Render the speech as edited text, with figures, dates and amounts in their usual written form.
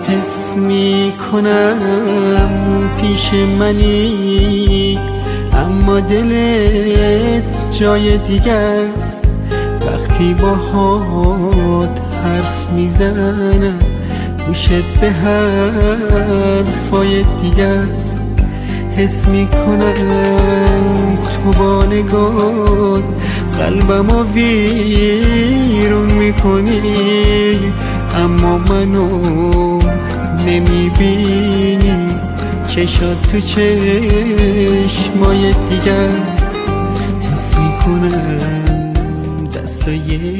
حس میکنم پیش منی، اما دلت جای دیگه است. وقتی باهات حرف میزنم گوشت به حرفای دیگه است. حس میکنم تو با نگات قلبمو ویرون میکنی، اما منو نمیبینی. چشات تو چشمای دیگه است. حس میکنم دستای